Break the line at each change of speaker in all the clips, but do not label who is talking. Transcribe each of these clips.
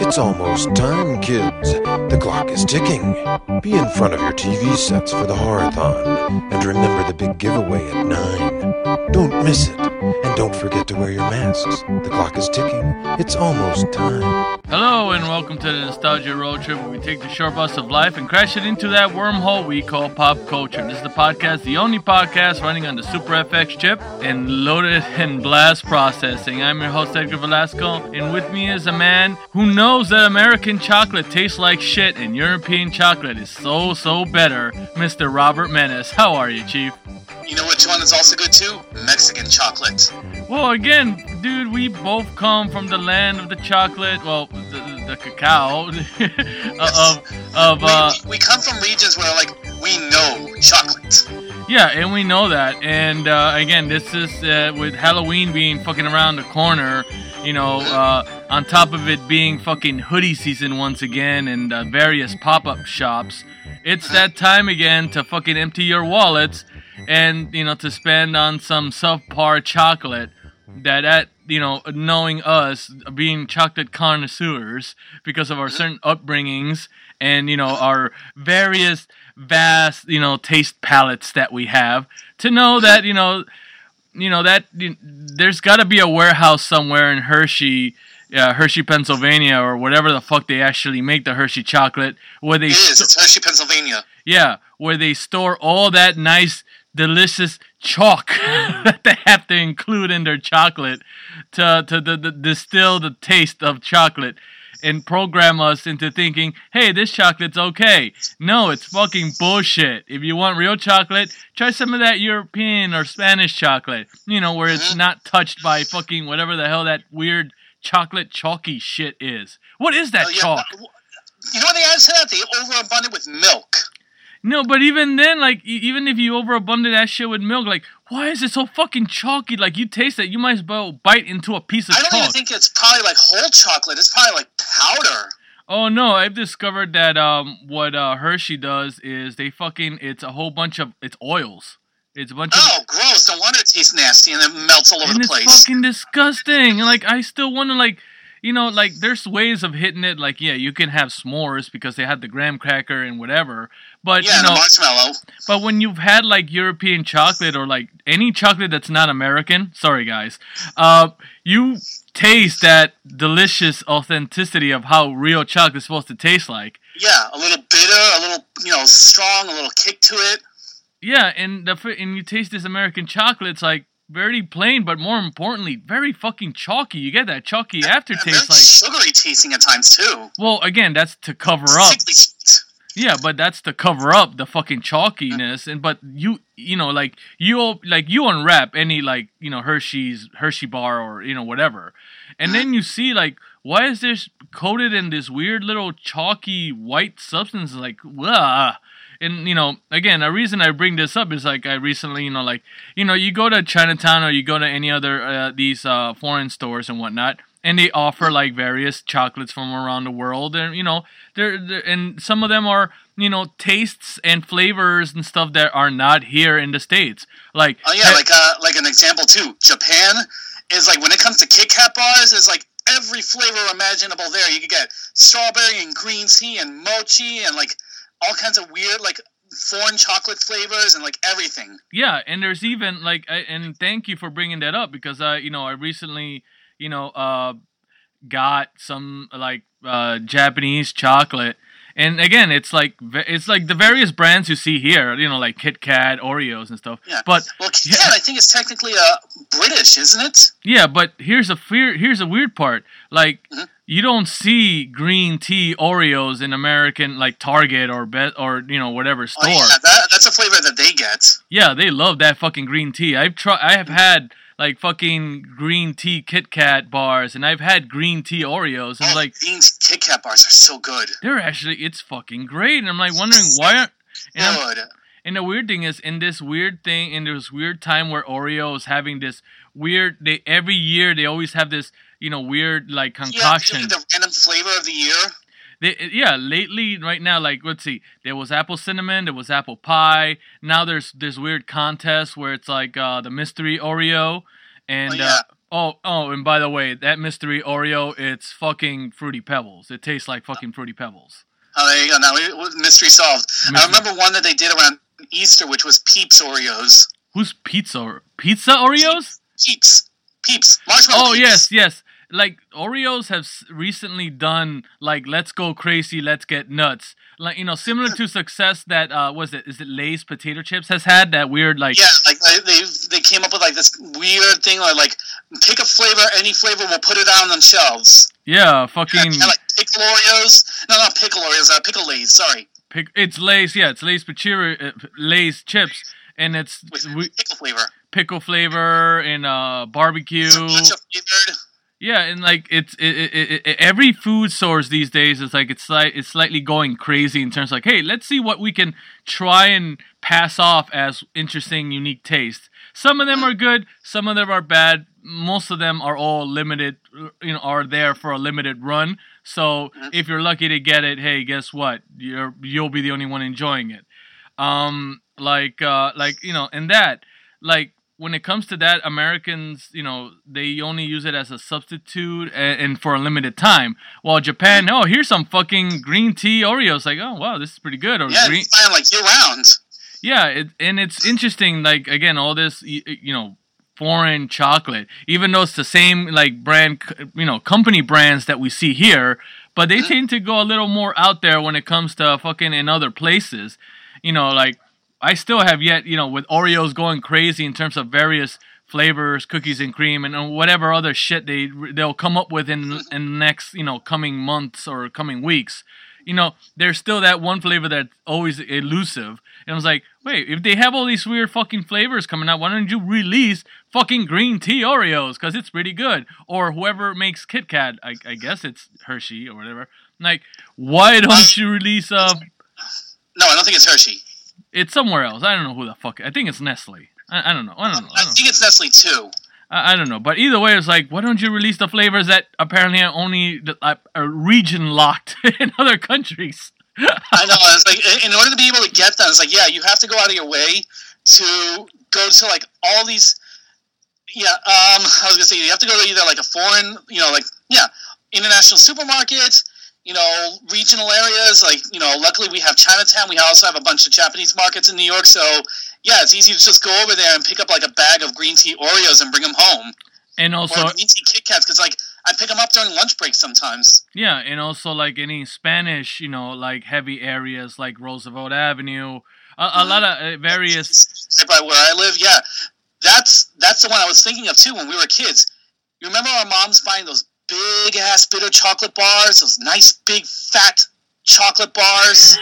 It's almost time, kids. The clock is ticking. Be in front of your TV sets for the Horathon. And remember the big giveaway at 9. Don't miss it. And don't forget to wear your masks. The clock is ticking. It's almost time.
Hello and welcome to the Nostalgia Road Trip, where we take the short bus of life and crash it into that wormhole we call pop culture. This is the podcast, the only podcast running on the Super FX chip and loaded in blast processing. I'm your host, Edgar Velasco, and with me is a man who knows that American chocolate tastes like shit and European chocolate is so better, Mr. Robert Menace. How are you, Chief?
You know which one is also good too? Mexican chocolate.
Well, again, dude, we both come from the land of the chocolate, well, the cacao,
we come from regions where, like, we know chocolate.
Yeah, and we know that, and again, this is with Halloween being fucking around the corner, you know, on top of it being fucking hoodie season once again, and various pop-up shops, it's that time again to fucking empty your wallets, and, you know, to spend on some subpar chocolate that, you know, knowing us, being chocolate connoisseurs, because of our certain upbringings and, you know, our various vast, you know, taste palettes that we have, to know that, there's got to be a warehouse somewhere in Hershey, Pennsylvania, or whatever the fuck they actually make the Hershey chocolate, where they
it's Hershey, Pennsylvania.
Yeah, where they store all that nice, delicious chalk that they have to include in their chocolate to distill the taste of chocolate and program us into thinking, hey, this chocolate's okay. No, it's fucking bullshit. If you want real chocolate, try some of that European or Spanish chocolate, you know, where it's not touched by fucking whatever the hell that weird chocolate chalky shit is. What is that chalk?
You know what they add to that? They overabundant with milk.
No, but even then, like, even if you overabundant that shit with milk, like, why is it so fucking chalky? Like, you taste it, you might as well bite into a piece of chalk.
I don't even think it's probably, like, whole chocolate. It's probably, like, powder.
Oh, no, I've discovered that what Hershey does is it's a whole bunch of, it's oils. It's a bunch of...
Oh, gross. No wonder it tastes nasty and it melts all over the place.
It's fucking disgusting. And, like, I still want to, like... You know, like, there's ways of hitting it. Like, yeah, you can have s'mores because they have the graham cracker and whatever. But,
yeah,
you know,
the marshmallow.
But when you've had, like, European chocolate or, like, any chocolate that's not American, sorry, guys, you taste that delicious authenticity of how real chocolate is supposed to taste like.
Yeah, a little bitter, a little, you know, strong, a little kick to it.
Yeah, and you taste this American chocolate, it's like, very plain, but more importantly, very fucking chalky. You get that chalky aftertaste,
very
like
sugary tasting at times too.
Well, again, that's to cover up.
Sweet.
Yeah, but that's to cover up the fucking chalkiness. And but you unwrap any, like, you know, Hershey bar or, you know, whatever, and then you see, like, why is this coated in this weird little chalky white substance? Like, ugh. And, you know, again, a reason I bring this up is, like, I recently, you know, like, you know, you go to Chinatown or you go to any other, these foreign stores and whatnot, and they offer, like, various chocolates from around the world, and, you know, and some of them are, you know, tastes and flavors and stuff that are not here in the States. Like,
oh, yeah, like an example, too. Japan is, like, when it comes to Kit Kat bars, it's, like, every flavor imaginable there. You could get strawberry and green tea and mochi and, like, all kinds of weird, like, foreign chocolate flavors and, like, everything.
Yeah, and there's even, like, and thank you for bringing that up, because, you know, I recently, you know, got some, like, Japanese chocolate. And, again, it's like the various brands you see here, you know, like Kit Kat, Oreos, and stuff.
Yeah.
But,
well, Kit Kat, I think, is technically British, isn't it?
Yeah, but here's a weird part. Like, you don't see green tea Oreos in American, like, Target or you know, whatever store.
Oh, yeah, that's a flavor that they get.
Yeah, they love that fucking green tea. I have had, like, fucking green tea Kit Kat bars, and I've had green tea Oreos, and, like,
green Kit Kat bars are so good.
It's fucking great, and I'm, like, wondering why aren't... And the weird thing is, in this weird time where Oreo is having this weird, every year they always have this, you know, weird, like, concoction.
Yeah, the random flavor of the year.
Lately, right now, like, let's see, there was apple cinnamon, there was apple pie. Now there's this weird contest where it's like the mystery Oreo, and Oh, and by the way, that mystery Oreo, it's fucking Fruity Pebbles. It tastes like fucking Fruity Pebbles.
Oh, there you go. Now, mystery solved. I
Mystery-
remember one that they did around Easter, which was Peeps Oreos.
Who's pizza? Pizza Oreos?
Peeps. Marshmallow
Oh,
Peeps.
yes. Like, Oreos have recently done, like, let's go crazy, let's get nuts. Like, you know, similar to success that, is it Lay's potato chips has had? That weird, like...
Yeah, like, they came up with, like, this weird thing, like, pick a flavor, any flavor, we'll put it out on the shelves.
Yeah, fucking...
Yeah, like, pickle Oreos. No, not pickle Oreos, pickle Lays, sorry.
It's Lay's, yeah, it's Lay's Lay's chips, and it's...
With pickle flavor.
Pickle flavor and barbecue.
Matcha flavored.
Yeah, and like every food source these days is like it's slightly going crazy in terms of like, hey, let's see what we can try and pass off as interesting, unique taste. Some of them are good, some of them are bad. Most of them are all limited, you know, are there for a limited run. So if you're lucky to get it, hey, guess what? You'll be the only one enjoying it. Like you know, and that like. When it comes to that, Americans, you know, they only use it as a substitute and for a limited time. While Japan, oh, here's some fucking green tea Oreos. Like, oh, wow, this is pretty good. Or
Yeah,
green,
it's fine, like, year-round.
yeah, and it's interesting, like, again, all this, you know, foreign chocolate, even though it's the same, like, brand, you know, company brands that we see here, but they tend to go a little more out there when it comes to fucking in other places. You know, like, I still have yet, you know, with Oreos going crazy in terms of various flavors, cookies and cream, and whatever other shit they'll come up with in the next, you know, coming months or coming weeks. You know, there's still that one flavor that's always elusive. And I was like, wait, if they have all these weird fucking flavors coming out, why don't you release fucking green tea Oreos? Because it's pretty good. Or whoever makes Kit Kat, I guess it's Hershey or whatever. Like, why don't you release
No, I don't think it's Hershey.
It's somewhere else. I don't know who the fuck. I think it's Nestle. I don't know.
I think it's Nestle, too.
I don't know. But either way, it's like, why don't you release the flavors that apparently are only are region locked in other countries?
I know. It's like, in order to be able to get them, it's like, yeah, you have to go out of your way to go to, like, all these... Yeah, I was going to say, you have to go to either, like, a foreign, you know, like, yeah, international supermarkets, you know, regional areas, like, you know, luckily we have Chinatown. We also have a bunch of Japanese markets in New York, so, yeah, it's easy to just go over there and pick up, like, a bag of green tea Oreos and bring them home.
And also...
Or green tea Kit Kats, because, like, I pick them up during lunch breaks sometimes.
Yeah, and also, like, any Spanish, you know, like, heavy areas like Roosevelt Avenue, a lot of various...
Right by where I live, yeah. That's the one I was thinking of, too, when we were kids. You remember our moms buying those big-ass bitter chocolate bars, those nice, big, fat chocolate bars?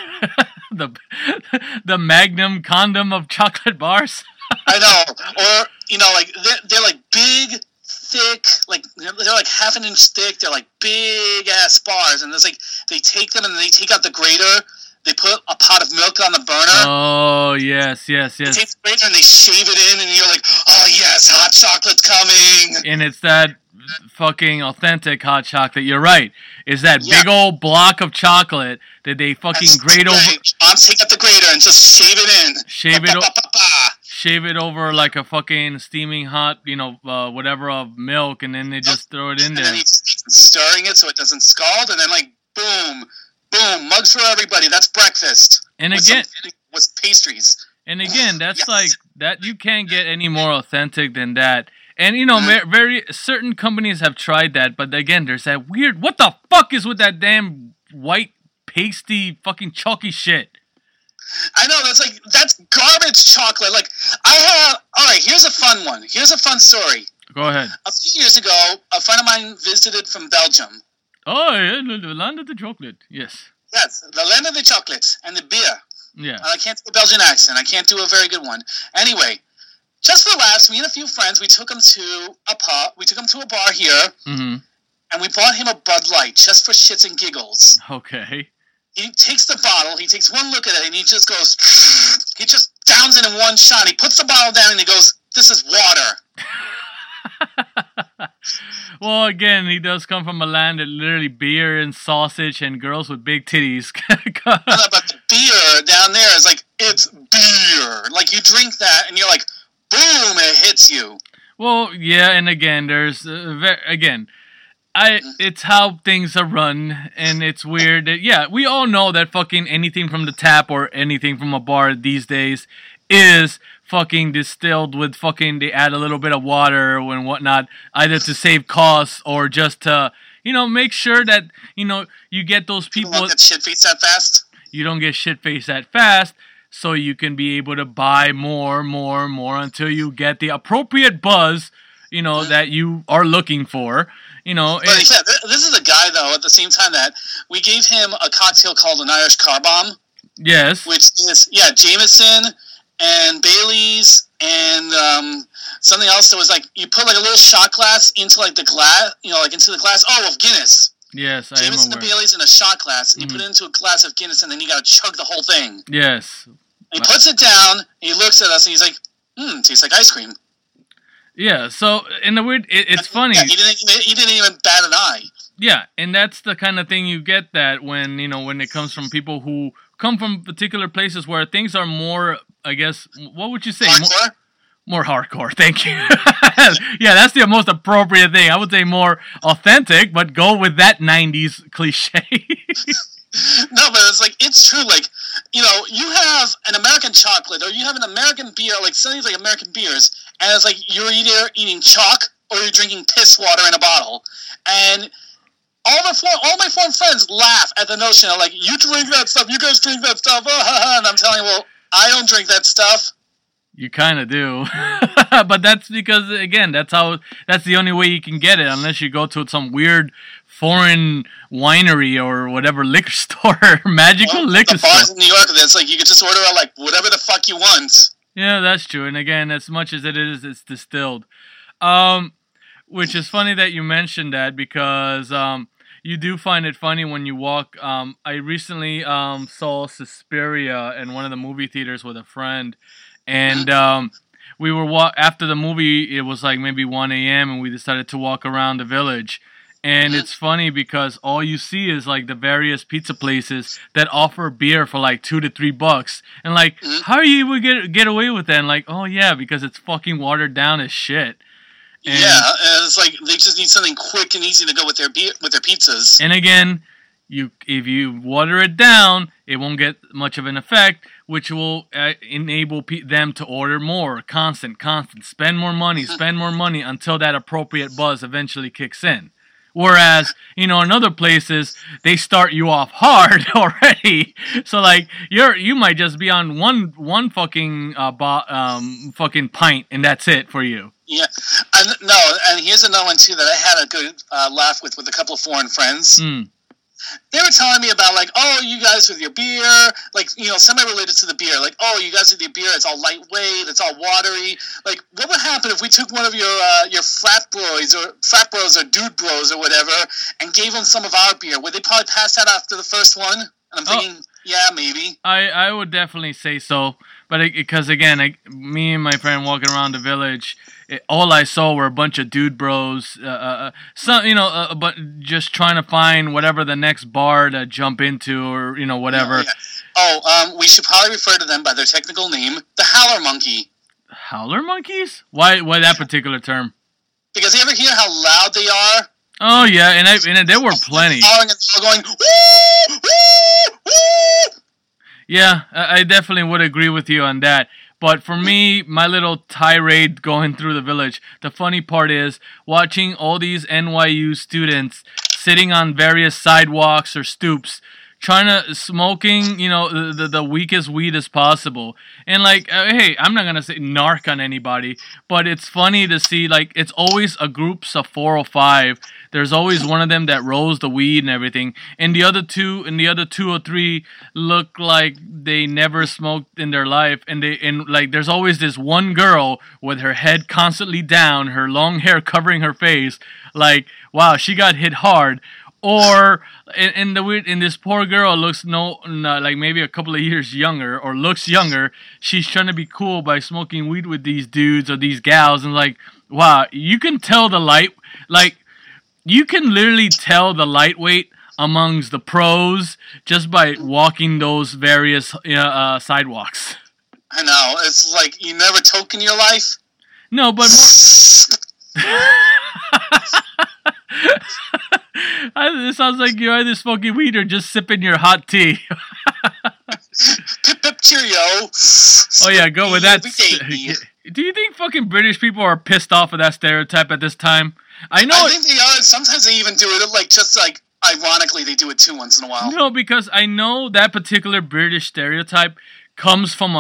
the Magnum condom of chocolate bars?
I know. Or, you know, like, they're like big, thick, like, they're like half an inch thick. They're like big-ass bars. And it's like, they take them and they take out the grater. They put a pot of milk on the burner.
Oh, yes.
They take the grater and they shave it in, and you're like, oh, yes, hot chocolate's coming.
And it's that fucking authentic hot chocolate. You're right. Is that big old block of chocolate that they fucking grate over.
Moms take out the grater and just shave it in.
Shave it over like a fucking steaming hot, you know, whatever of milk, and then they just throw it in there.
And then he's stirring it so it doesn't scald, and then like boom, mugs for everybody. That's breakfast.
And again,
with pastries.
And again, that's like that. You can't get any more authentic than that. And, you know, very certain companies have tried that, but again, there's that weird, what the fuck is with that damn white, pasty, fucking chalky shit?
I know, that's garbage chocolate. Like, alright, here's a fun one. Here's a fun story.
Go ahead.
A few years ago, a friend of mine visited from Belgium.
Oh, yeah, the land of the chocolate, yes.
Yes, the land of the chocolates and the beer.
Yeah.
And I can't do a Belgian accent. I can't do a very good one. Anyway, just for laughs, me and a few friends, we took him to a pub. We took him to a bar here, and we bought him a Bud Light just for shits and giggles.
Okay.
He takes the bottle, he takes one look at it, and he just goes, he just downs it in one shot. He puts the bottle down, and he goes, "This is water."
Well, again, he does come from a land that literally beer and sausage and girls with big titties.
But the beer down there is like, it's beer. Like, you drink that, and you're like, boom, it hits you.
Well, yeah, and again, there's it's how things are run, and it's weird. Yeah, we all know that fucking anything from the tap or anything from a bar these days is fucking distilled with fucking. They add a little bit of water and whatnot, either to save costs or just to make sure that you get those people.
Don't get shit faced that fast.
You don't get shit faced that fast. So you can be able to buy more until you get the appropriate buzz, that you are looking for.
But yeah, this is a guy though. At the same time that we gave him a cocktail called an Irish Car Bomb.
Yes.
Which is Jameson and Bailey's and something else that was like you put like a little shot glass into like the glass, into the glass. Oh, of Guinness.
Yes, I am
Jameson and Bailey's in a shot glass, and you put it into a glass of Guinness, and then you gotta chug the whole thing.
Yes.
And he puts it down, and he looks at us, and he's like, tastes like ice cream.
Yeah, so, in the weird, it's funny.
Yeah, he didn't even bat an eye.
Yeah, and that's the kind of thing you get that when it comes from people who come from particular places where things are more, I guess, what would you say?
Hardcore?
More hardcore, thank you. Yeah, that's the most appropriate thing. I would say more authentic, but go with that 90s cliche.
No, but it's true. Like, you have an American chocolate, or you have an American beer, like some of these like American beers, and it's like you're either eating chalk or you're drinking piss water in a bottle. And all my foreign friends laugh at the notion of like, you drink that stuff, you guys drink that stuff, and I'm telling you, well, I don't drink that stuff.
You kind of do. But that's because, again, that's the only way you can get it, unless you go to some weird foreign winery or whatever liquor store, magical liquor store.
Bars in New York, it's like you could just order out like whatever the fuck you want.
Yeah, that's true. And again, as much as it is, it's distilled. Which is funny that you mentioned that because you do find it funny when you walk. I recently saw Suspiria in one of the movie theaters with a friend. And we were after the movie, it was like maybe 1 a.m. and we decided to walk around the village. And it's funny because all you see is like the various pizza places that offer beer for like $2 to $3. And like, how are you able to get away with that? And like, oh yeah, because it's fucking watered down as shit. And
and it's like they just need something quick and easy to go with their pizzas.
And again, if you water it down, it won't get much of an effect, which will enable them to order more, constant, spend more money until that appropriate buzz eventually kicks in. Whereas, in other places, they start you off hard already. So, like, you might just be on one fucking fucking pint, and that's it for you.
Yeah, and here's another one too that I had a good laugh with a couple of foreign friends. They were telling me about like, oh, you guys with your beer, like, semi-related to the beer, like, oh, you guys with your beer, it's all lightweight, it's all watery. Like, what would happen if we took one of your frat bros or dude bros or whatever and gave them some of our beer? Would they probably pass that after the first one? And I'm thinking, yeah, maybe.
I would definitely say so. But because, again, me and my friend walking around the village, all I saw were a bunch of dude bros, but just trying to find whatever the next bar to jump into or, whatever.
Yeah. We should probably refer to them by their technical name, the howler monkey.
Howler monkeys? Why that particular term?
Because you ever hear how loud they are?
Oh, yeah, and there were plenty.
Going, woo, woo, woo.
Yeah, I definitely would agree with you on that. But for me, my little tirade going through the village, the funny part is watching all these NYU students sitting on various sidewalks or stoops, trying to smoking, the weakest weed as possible. And like, hey, I'm not gonna say narc on anybody, but it's funny to see like it's always a groups of 4 or 5. There's always one of them that rolls the weed and everything, and the other two or three look like they never smoked in their life. And like there's always this one girl with her head constantly down, her long hair covering her face, like wow, she got hit hard. Or in this poor girl looks like maybe a couple of years younger or looks younger. She's trying to be cool by smoking weed with these dudes or these gals, and like wow, you can tell you can literally tell the lightweight amongst the pros just by walking those various sidewalks.
I know, it's like you never toke in your life.
No, but It sounds like you're either smoking weed or just sipping your hot tea.
Pip pip cheerio.
Oh yeah, go with that.
Every day.
Do you think fucking British people are pissed off of that stereotype at this time? I know.
I think they are. Sometimes they even do it like just like ironically they do it too once in a while.
No, because I know that particular British stereotype comes from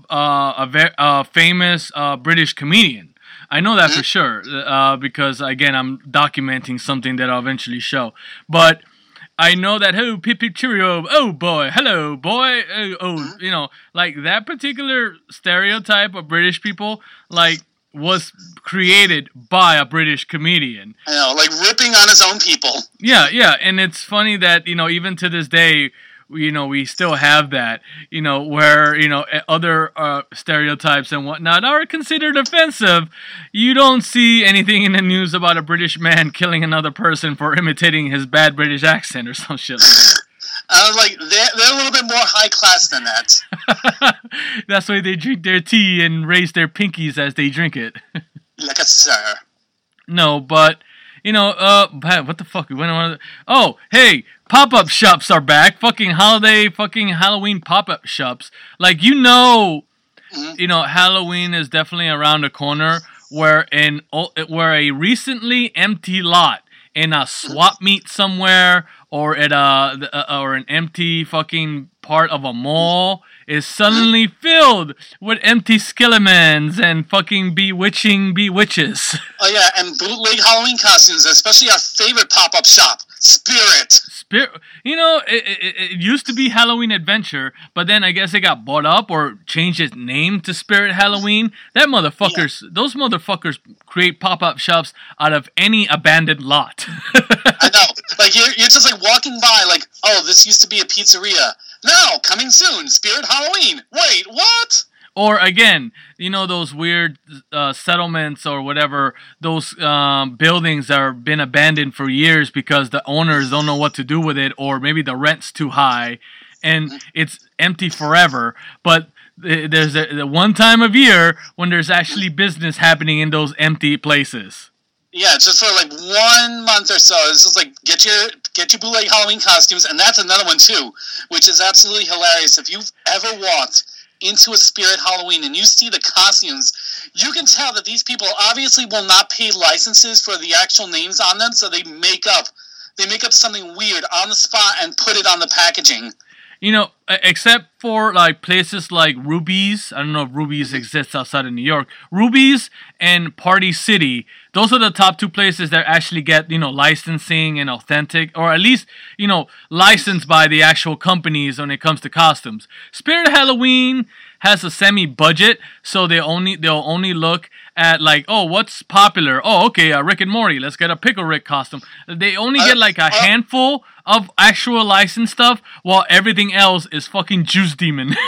a famous British comedian. I know that for sure because again I'm documenting something that I'll eventually show. But I know that pip pip cheerio, oh boy, hello boy, you know, like that particular stereotype of British people, like was created by a British comedian.
I know, like ripping on his own people.
Yeah, and it's funny that, you know, even to this day, you know, we still have that, you know, where, you know, other stereotypes and whatnot are considered offensive. You don't see anything in the news about a British man killing another person for imitating his bad British accent or some shit like that.
Like, they're a little bit more high class than that.
That's why they drink their tea and raise their pinkies as they drink it.
Like a sir.
No, but, you know, what the fuck? Oh, hey, pop-up shops are back. Fucking Halloween pop-up shops. Like, you know, Halloween is definitely around the corner where a recently empty lot in a swap meet somewhere or at or an empty fucking part of a mall is suddenly filled with empty skeletons and fucking bewitches.
Oh yeah, and bootleg Halloween costumes, especially our favorite pop-up shop, Spirit.
You know, it used to be Halloween Adventure, but then I guess it got bought up or changed its name to Spirit Halloween. Those motherfuckers create pop-up shops out of any abandoned lot.
I know. Like, you're just like walking by like, oh, this used to be a pizzeria. Now, coming soon, Spirit Halloween. Wait, what?
Or again, you know, those weird settlements or whatever, those buildings that have been abandoned for years because the owners don't know what to do with it, or maybe the rent's too high and it's empty forever. But there's the one time of year when there's actually business happening in those empty places.
Yeah, just for like 1 month or so. It's just like get your bootleg Halloween costumes, and that's another one too, which is absolutely hilarious. If you've ever walked into a Spirit Halloween and you see the costumes, you can tell that these people obviously will not pay licenses for the actual names on them, so they make up something weird on the spot and put it on the packaging.
You know, except for like places like Ruby's. I don't know if Ruby's exists outside of New York. Ruby's and Party City, those are the top two places that actually get, you know, licensing and authentic, or at least, you know, licensed by the actual companies when it comes to costumes. Spirit Halloween has a semi-budget, so they'll only look at like, oh, what's popular? Oh, okay, Rick and Morty. Let's get a Pickle Rick costume. They only get like a handful of actual licensed stuff, while everything else is fucking Juice Demon.
No.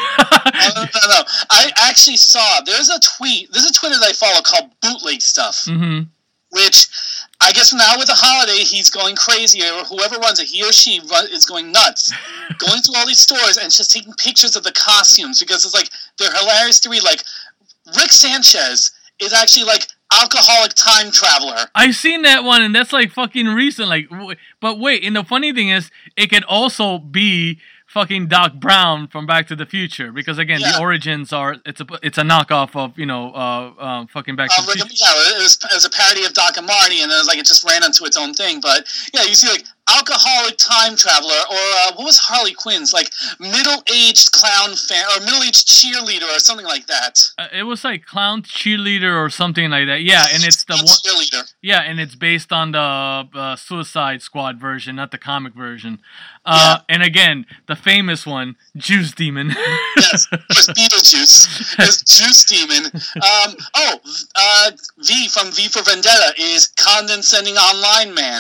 I actually saw, there's a Twitter that I follow called Bootleg Stuff, which I guess now with the holiday, he's going crazy, or whoever runs it, he or she is going nuts, going to all these stores and just taking pictures of the costumes, because it's like, they're hilarious to read. Like, Rick Sanchez is actually like alcoholic time traveler.
I've seen that one, and that's like fucking recent. Like, but wait, and the funny thing is, it could also be fucking Doc Brown from Back to the Future, because again, the origins are it's a knockoff of, you know, fucking Back to the Future.
Yeah, it was a parody of Doc and Marty, and it was like it just ran into its own thing. But yeah, you see like alcoholic time traveler, or what was Harley Quinn's, like middle-aged clown fan or middle-aged cheerleader or something like that.
It was like clown cheerleader or something like that. Yeah, and it's the
cheerleader.
Yeah, and it's based on the Suicide Squad version, not the comic version. And again, the famous one, Juice Demon.
Yes, it was Beetlejuice. It was Juice Demon. V from V for Vendetta is condescending online man.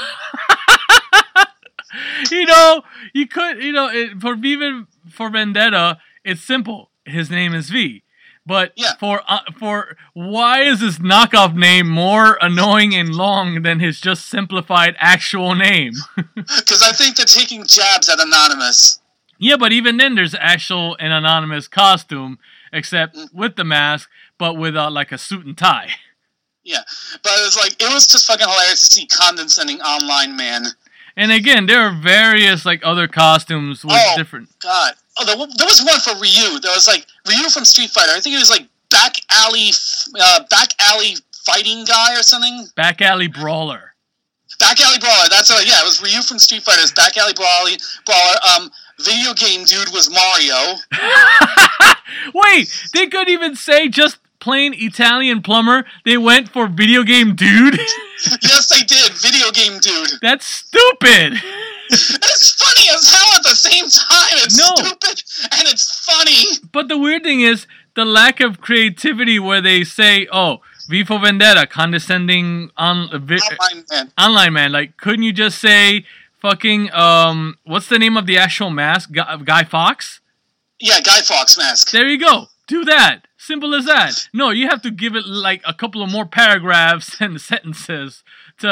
You know, you could, you know, for V for Vendetta, it's simple. His name is V. But for why is his knockoff name more annoying and long than his just simplified actual name?
Because I think they're taking jabs at Anonymous.
Yeah, but even then, there's an Anonymous costume, except with the mask, but with like a suit and tie.
Yeah, but it was just fucking hilarious to see condescending online man.
And again, there are various like other costumes with different.
God, there was one for Ryu. There was like Ryu from Street Fighter. I think it was like back alley fighting guy or something.
Back alley brawler.
Back alley brawler. That's it was Ryu from Street Fighter. It's back alley brawler. Video game dude was Mario.
Wait, they couldn't even say just plain Italian plumber. They went for video game dude.
Yes, they did. Video game dude.
That's stupid.
It's funny as hell at the same time. It's stupid and it's funny.
But the weird thing is the lack of creativity where they say, "Oh, V for Vendetta, condescending online man." Like, couldn't you just say fucking what's the name of the actual mask? Guy Fawkes?
Yeah, Guy Fawkes mask.
There you go. Do that. Simple as that. No, you have to give it like a couple of more paragraphs and sentences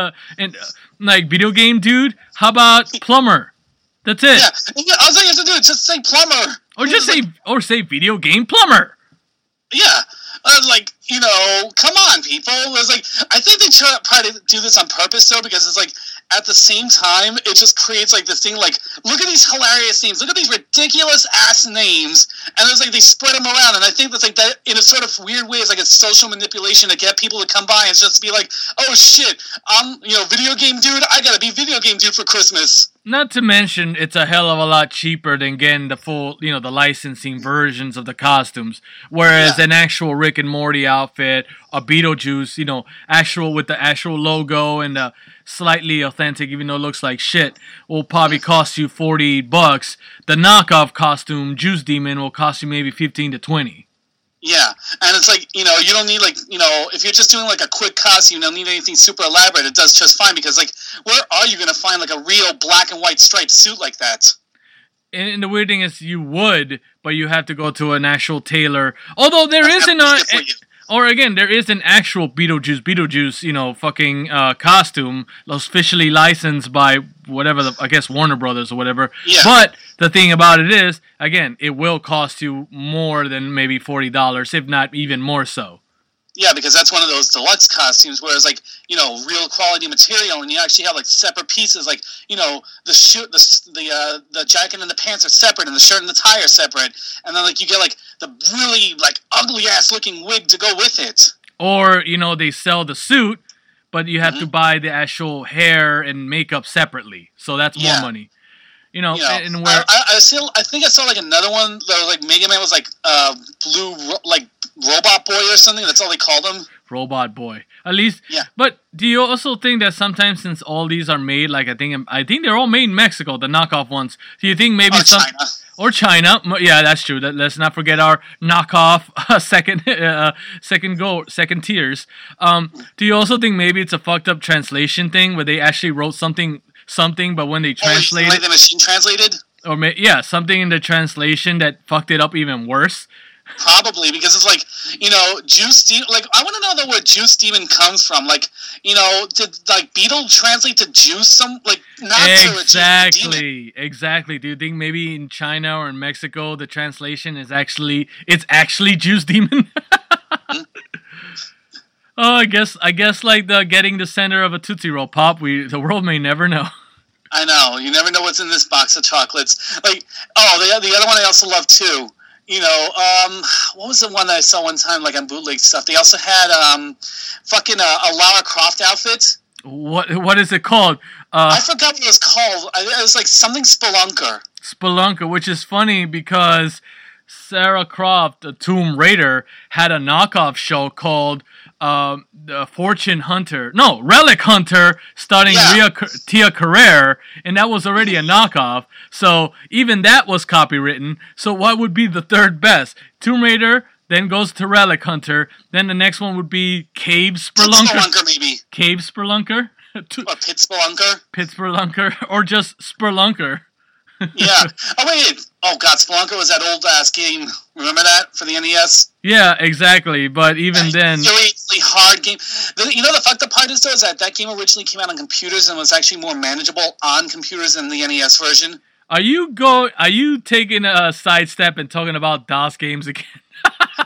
like video game dude. How about plumber? That's it.
Yeah. All you have to do is just say plumber,
or say video game plumber.
Yeah. Come on, people. I think they try to do this on purpose, though, because it's like, at the same time, it just creates, like, this thing, like, look at these hilarious names, look at these ridiculous-ass names, and it's like, they spread them around, and I think that's, like, that, in a sort of weird way, it's like a social manipulation to get people to come by and just be like, oh, shit, video game dude, I gotta be video game dude for Christmas.
Not to mention, it's a hell of a lot cheaper than getting the full, the licensing versions of the costumes. Whereas an actual Rick and Morty outfit, a Beetlejuice, actual with the actual logo and the slightly authentic, even though it looks like shit, will probably cost you $40. The knockoff costume, Juice Demon, will cost you maybe $15 to $20.
Yeah, and it's like, you don't need, like, if you're just doing, like, a quick costume, you don't need anything super elaborate. It does just fine, because, like, where are you going to find, like, a real black and white striped suit like that?
And the weird thing is you would, but you have to go to an actual tailor. Although there is an... there is an actual Beetlejuice, fucking costume, officially licensed by whatever, I guess Warner Brothers or whatever.
Yeah.
But the thing about it is, again, it will cost you more than maybe $40, if not even more so.
Yeah, because that's one of those deluxe costumes where it's like, real quality material, and you actually have like separate pieces, like, the jacket and the pants are separate, and the shirt and the tie are separate, and then like you get like the really like ugly ass looking wig to go with it.
Or they sell the suit, but you have to buy the actual hair and makeup separately, so that's more money. And where
I think I saw like another one that was like Mega Man was like blue like Robot Boy or something. That's all they called him.
Robot Boy, at least.
Yeah.
But do you also think that sometimes, since all these are made, like I think they're all made in Mexico, the knockoff ones. Do you think maybe China? Yeah, that's true. Let's not forget our knockoff second tiers. Do you also think maybe it's a fucked up translation thing where they actually wrote something, but when they translated,
like the machine translated,
or something in the translation that fucked it up even worse.
Probably, because it's like, Juice Demon, like, I want to know where Juice Demon comes from. Like, did, like, Beetle translate to Juice
Exactly. Do you think maybe in China or in Mexico, the translation is actually Juice Demon? Oh, I guess like the getting the center of a Tootsie Roll Pop, the world may never know.
I know. You never know what's in this box of chocolates. Like, the other one I also love, too. What was the one that I saw one time, like on bootleg stuff? They also had a Lara Croft outfit.
What is it called?
I forgot what it was called. It was like something Spelunker. Which is funny because Sarah Croft, the Tomb Raider, had a knockoff show called Relic Hunter, starring Tia Carrere, and that was already a knockoff. So even that was copywritten. So what would be the third best? Tomb Raider, then goes to Relic Hunter, then the next one would be Cave Spelunker. Spelunker, maybe.
Cave Spelunker?
Or Pit Spelunker?
Pit Spelunker, or just Spelunker.
Yeah. Oh, wait. Oh, God, Spelunker was that old-ass game. Remember that? For the NES?
Yeah, exactly. But even then...
Seriously hard game. The fucked up part is, though, is that game originally came out on computers and was actually more manageable on computers than the NES version.
Are you taking a sidestep and talking about DOS games again?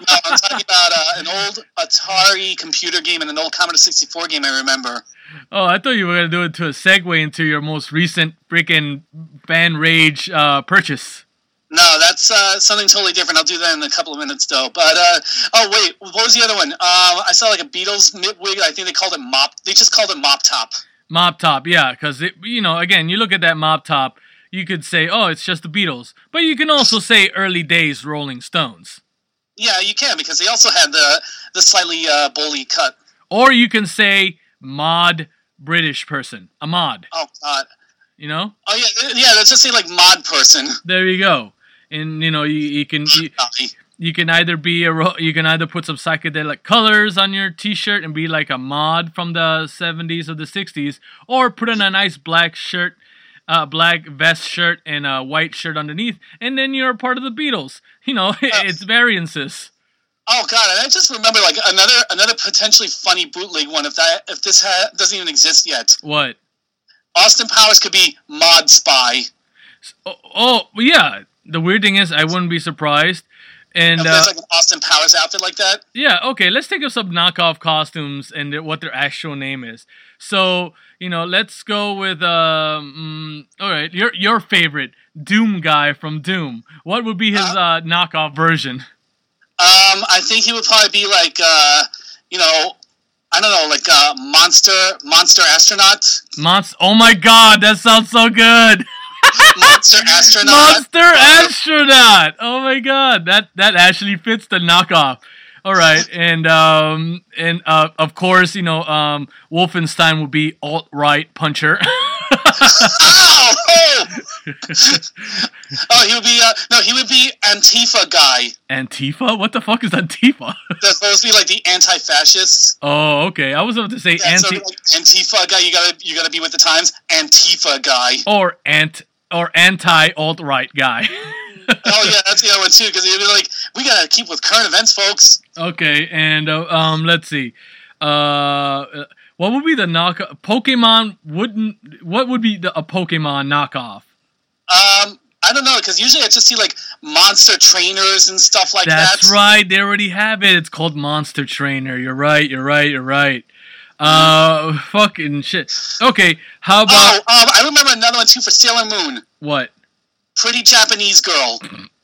No, I'm talking about an old Atari computer game and an old Commodore 64 game I remember.
Oh, I thought you were going to do it to a segue into your most recent freaking fan rage purchase.
No, that's something totally different. I'll do that in a couple of minutes, though. But, oh, wait, what was the other one? I saw like a Beatles wig. I think they called it Mop. They just called it Mop Top.
Mop Top, yeah, because, again, you look at that Mop Top, you could say, oh, it's just the Beatles. But you can also say early days Rolling Stones.
Yeah, you can, because they also had the slightly bully cut.
Or you can say mod British person. A mod.
Oh, God.
You know?
Oh, yeah, let's just say, like, mod person.
There you go. And, you can either you can either put some psychedelic colors on your t-shirt and be like a mod from the 70s or the 60s, or put on a nice black shirt, black vest shirt and a white shirt underneath, and then you're a part of the Beatles. It's variances.
Oh God! And I just remember like another potentially funny bootleg one. If this doesn't even exist yet.
What?
Austin Powers could be Mod Spy.
Oh yeah. The weird thing is, I wouldn't be surprised. And
if there's like an Austin Powers outfit like that.
Yeah. Okay. Let's think of some knockoff costumes and what their actual name is. So let's go with all right. Your favorite Doom guy from Doom. What would be his knockoff version?
I think he would probably be like, I don't know, like monster astronaut.
Oh my God, that sounds so good.
Monster astronaut.
Monster astronaut. Oh my God, that actually fits the knockoff. All right, and of course, Wolfenstein would be alt-right puncher. He would be Antifa guy. Antifa? What the fuck is Antifa?
That's supposed to be like the anti-fascists.
Oh, okay. I was about to say
Antifa guy. You gotta be with the times. Antifa guy.
Or anti-alt-right guy.
Oh yeah, that's the other one too. Because you'd be like, we gotta keep with current events, folks.
Okay, and let's see. What would be the knockoff? Pokemon wouldn't. What would be a Pokemon knockoff?
I don't know, because usually I just see like monster trainers and stuff like that.
That's right. They already have it. It's called Monster Trainer. You're right. Fucking shit. Okay, how about?
I remember another one too for Sailor Moon.
What?
Pretty Japanese girl.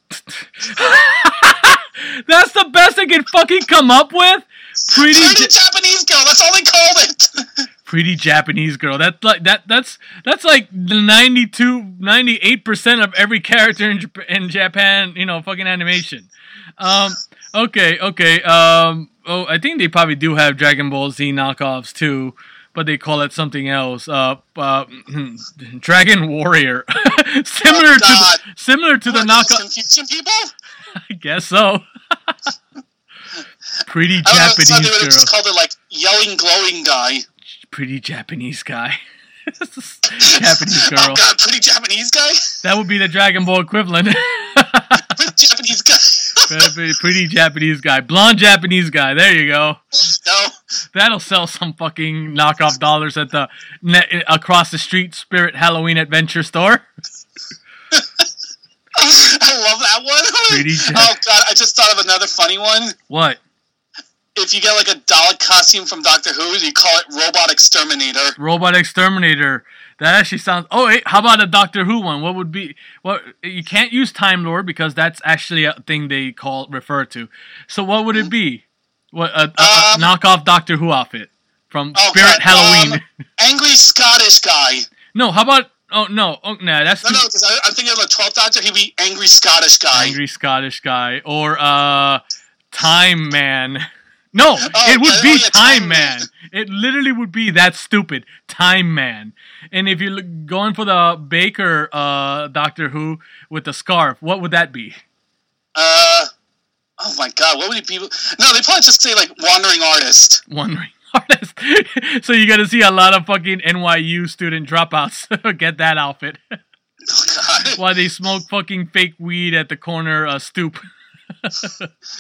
That's the best I can fucking come up with. Pretty
Japanese girl. That's all they called it.
Pretty Japanese girl. That's like the 98% of every character in Japan. Fucking animation. Okay. I think they probably do have Dragon Ball Z knockoffs too, but they call it something else. Dragon Warrior. similar to the knockoff.
Confusing people.
I guess so. Pretty Japanese girl. They would have just
called it like yelling, glowing guy.
Pretty Japanese guy. Japanese girl.
Oh God, pretty Japanese guy.
That would be the Dragon Ball equivalent.
Pretty Japanese guy.
Pretty Japanese guy. Blonde Japanese guy. There you go.
No.
That'll sell some fucking knockoff dollars at the across the street Spirit Halloween Adventure store.
I love that one. Oh God, I just thought of another funny one.
What?
If you get like a Dalek costume from Doctor Who, you call it Robot Exterminator.
Robot Exterminator. That actually sounds. Oh, wait, how about a Doctor Who one? What would be? What you can't use Time Lord because that's actually a thing they refer to. So what would it be? What a knockoff Doctor Who outfit from Spirit Halloween?
Angry Scottish guy.
No, how about? Oh no! Oh nah, that's
no. Because I'm thinking of the 12th Doctor. He'd be Angry Scottish guy.
Angry Scottish guy, or Time Man. No, it would be Time Man. It literally would be that stupid. Time Man. And if you're going for the Baker Doctor Who with the scarf, what would that be?
Oh my God, what would it be? No, they probably just say like Wandering Artist.
Wandering Artist. So you got to see a lot of fucking NYU student dropouts get that outfit.
Oh God.
While they smoke fucking fake weed at the corner stoop.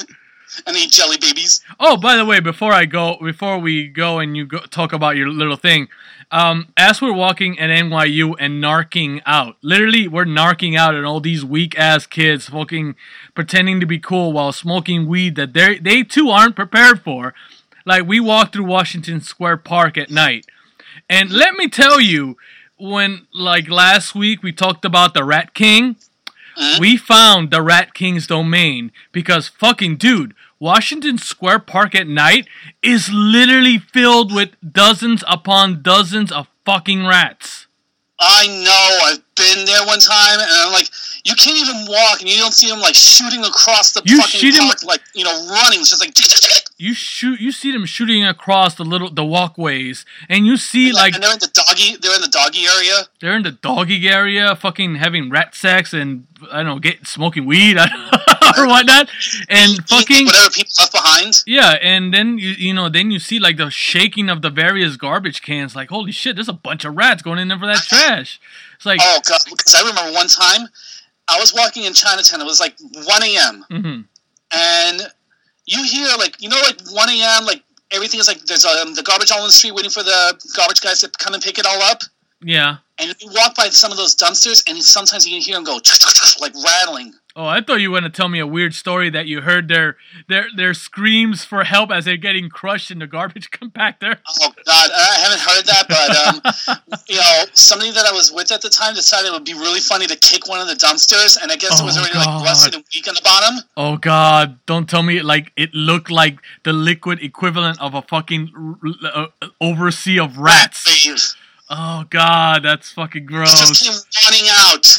and eat jelly babies.
Oh, by the way, before we go and you talk about your little thing, as we're walking at NYU and narking out, literally we're narking out at all these weak ass kids fucking pretending to be cool while smoking weed that they too aren't prepared for. Like, we walked through Washington Square Park at night, and let me tell you, when like last week we talked about the Rat King, we found the Rat King's domain because fucking dude, Washington Square Park at night is literally filled with dozens upon dozens of fucking rats.
I know. I've been there one time, and I'm like, you can't even walk, and you don't see them like shooting across the fucking park, like, you know, running. It's just like.
You see them shooting across the walkways, and you see like.
And they're in the doggy area.
They're in the doggy area, fucking having rat sex and I don't know, smoking weed or whatnot, and fucking
whatever people left behind.
Yeah, and then you see like the shaking of the various garbage cans. Like, holy shit, there's a bunch of rats going in there for that trash. It's like,
oh god, because I remember one time I was walking in Chinatown. It was like 1 a.m. And you hear like 1 a.m. like everything is like there's the garbage all in the street waiting for the garbage guys to come and pick it all up.
Yeah.
And you walk by some of those dumpsters, and sometimes you can hear them go like rattling.
Oh, I thought you were going to tell me a weird story that you heard their screams for help as they're getting crushed in the garbage compactor.
Oh, God, I haven't heard that, but, somebody that I was with at the time decided it would be really funny to kick one of the dumpsters, and I guess it was already, like, rusted and weak on the bottom.
Oh, God, don't tell me, like, it looked like the liquid equivalent of a fucking oversea of rats.
Rat.
Oh, God, that's fucking gross.
It just came running out.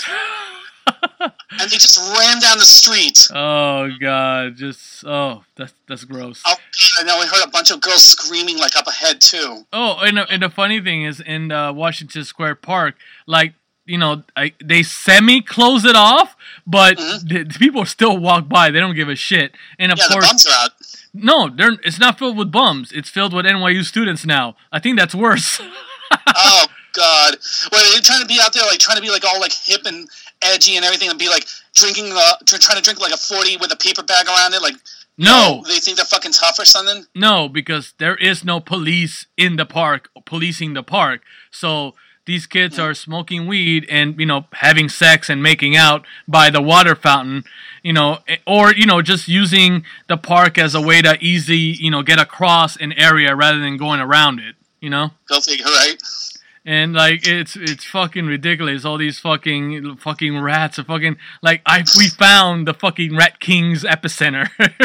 And they just ran down the street.
Oh, God. That's gross.
Oh, God, I know. We heard a bunch of girls screaming, like, up ahead, too.
Oh, and the funny thing is, in Washington Square Park, like, they semi-close it off, but the people still walk by. They don't give a shit. And, of course,
the bums are out.
No, it's not filled with bums. It's filled with NYU students now. I think that's worse.
Oh, God. Well, they're trying to be out there, like, trying to be, like, all, like, hip and edgy and everything and be, like, trying to drink, like, a 40 with a paper bag around it, like,
no.
They think they're fucking tough or something?
No, because there is no police in the park, policing the park. So these kids are smoking weed and, having sex and making out by the water fountain, or, just using the park as a way to easily, get across an area rather than going around it.
Go figure, right?
And like it's fucking ridiculous. All these fucking rats are fucking like we found the fucking Rat King's epicenter.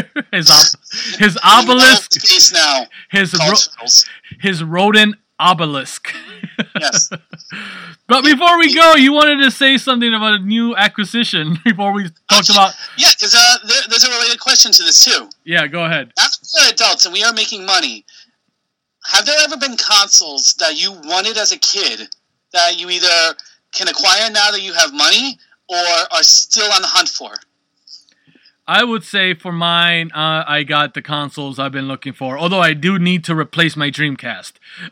his obelisk.
Space now.
His rodent obelisk.
Yes.
But before we go, you wanted to say something about a new acquisition before we talked about.
Yeah, because there's a related question to this too.
Yeah, go ahead.
After we're adults and we are making money. Have there ever been consoles that you wanted as a kid that you either can acquire now that you have money or are still on the hunt for?
I would say for mine, I got the consoles I've been looking for, although I do need to replace my Dreamcast.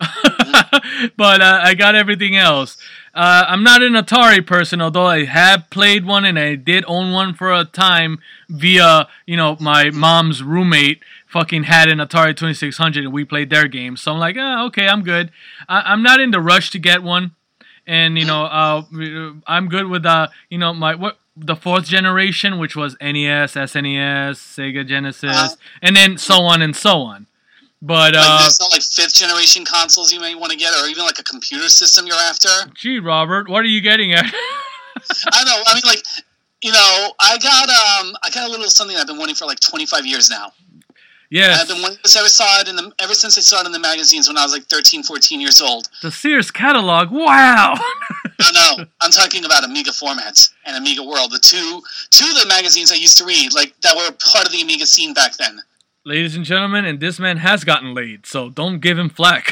But I got everything else. I'm not an Atari person, although I have played one and I did own one for a time via, my mom's roommate fucking had an Atari 2600 and we played their games. So I'm like, okay, I'm good. I'm not in the rush to get one. And, I'm good with, the fourth generation, which was NES, SNES, Sega Genesis, and then so on and so on. But
there's not like fifth generation consoles you may want to get, or even like a computer system you're after.
Gee, Robert, what are you getting at?
I know. I mean, like, I got a little something I've been wanting for like 25 years now.
Yes.
I've been wanting this ever since I saw it in the magazines when I was like 13, 14 years old.
The Sears catalog. Wow.
No, I'm talking about Amiga Format and Amiga World, the two of the magazines I used to read, like that were part of the Amiga scene back then.
Ladies and gentlemen, and this man has gotten laid, so don't give him flack.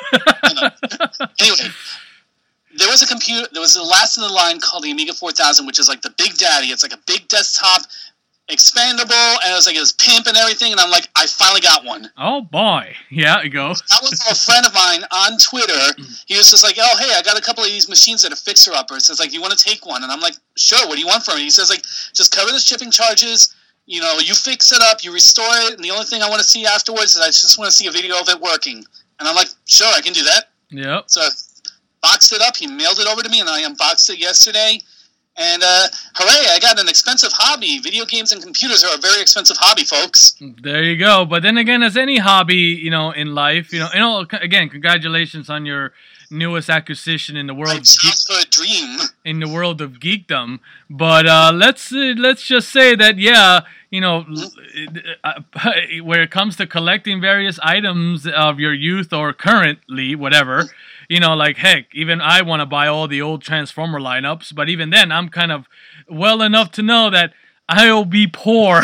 Anyway, there was a computer. There was the last in the line called the Amiga 4000, which is like the big daddy. It's like a big desktop, expandable, and it was like this pimp and everything. And I'm like, I finally got one.
Oh boy, yeah, go.
That was a friend of mine on Twitter. He was just like, oh hey, I got a couple of these machines that are fixer uppers. It's like, you want to take one? And I'm like, sure. What do you want from it? He says like, just cover the shipping charges. you fix it up, you restore it, and the only thing I want to see afterwards is I just want to see a video of it working. And I'm like, sure, I can do that.
Yep.
So boxed it up, he mailed it over to me, and I unboxed it yesterday. And hooray, I got an expensive hobby. Video games and computers are a very expensive hobby, folks.
There you go. But then again, as any hobby, in life, again, congratulations on your newest acquisition in the world.
My childhood dream.
In the world of geekdom. But let's just say that, where it comes to collecting various items of your youth or currently, whatever, heck, even I want to buy all the old Transformer lineups, but even then, I'm kind of well enough to know that I'll be poor.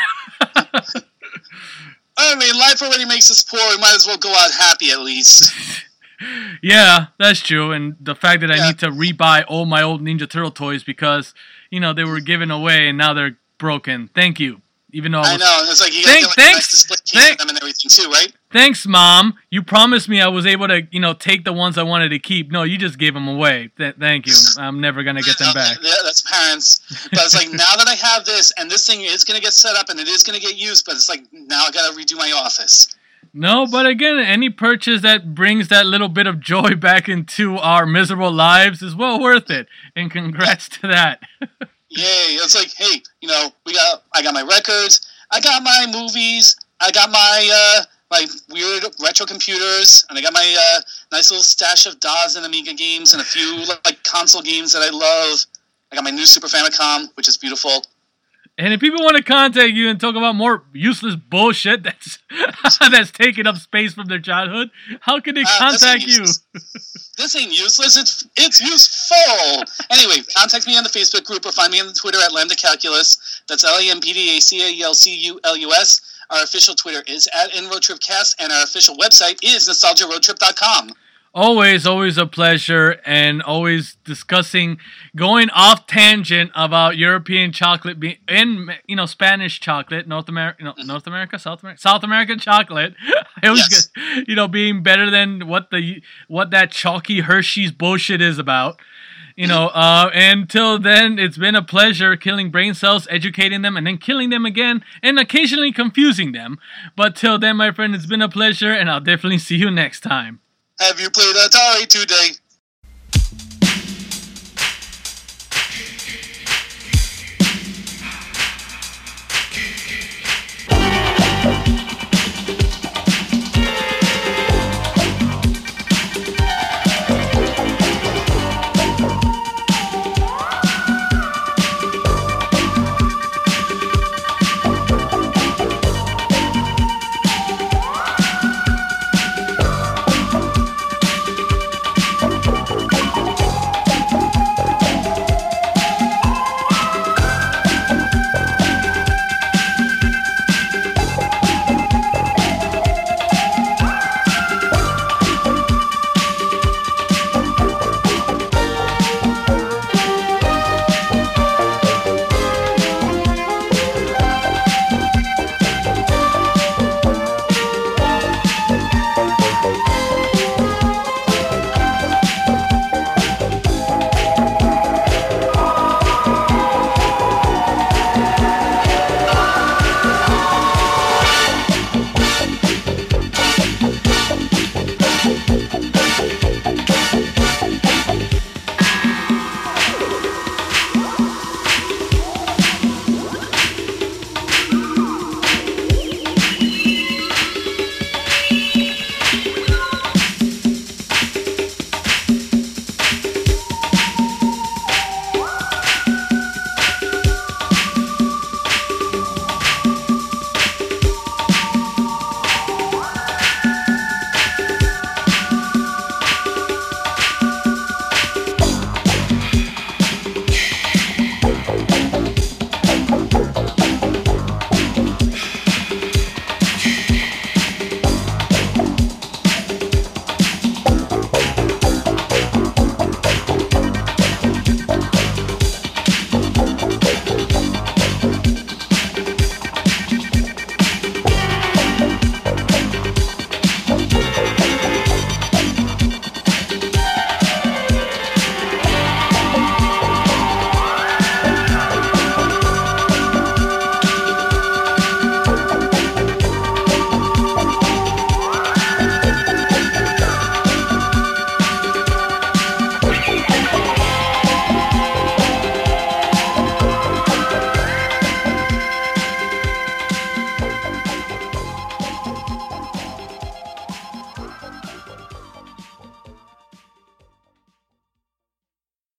I mean, life already makes us poor. We might as well go out happy at least.
Yeah, that's true. And the fact that I need to rebuy all my old Ninja Turtle toys because, they were given away and now they're broken. Thank you. Even though
I know. It's like you gotta get a nice display case of them and everything too, right?
Thanks, Mom. You promised me I was able to, take the ones I wanted to keep. No, you just gave them away. Thank you. I'm never going to get them back.
Yeah, that's parents. But it's like, now that I have this, and this thing is going to get set up, and it is going to get used, but it's like, now I got to redo my office.
No, but again, any purchase that brings that little bit of joy back into our miserable lives is well worth it. And congrats to that.
Yay. It's like, hey, I got my records, I got my movies, I got my weird retro computers, and I got my nice little stash of DOS and Amiga games and a few console games that I love. I got my new Super Famicom, which is beautiful.
And if people want to contact you and talk about more useless bullshit that's taking up space from their childhood, how can they contact you?
This ain't useless. It's useful. Anyway, contact me on the Facebook group or find me on the Twitter at Lambda Calculus. That's LAMPDACALCULS. Our official Twitter is at InRoadTripCast, and our official website is NostalgiaRoadTrip.com.
Always a pleasure, and always discussing, going off tangent about European chocolate, Spanish chocolate, South American chocolate. I always get, being better than what that chalky Hershey's bullshit is about. Until then, it's been a pleasure killing brain cells, educating them, and then killing them again, and occasionally confusing them. But till then, my friend, it's been a pleasure, and I'll definitely see you next time.
Have you played Atari today?